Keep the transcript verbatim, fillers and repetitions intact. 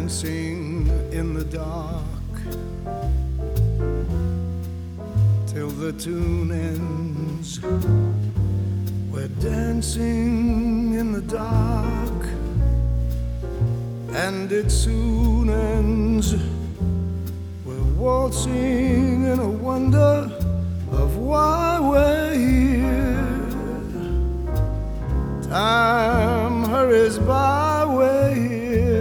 dancing in the dark till the tune ends. We're dancing in the dark, and it soon ends. We're waltzing in a wonder of why.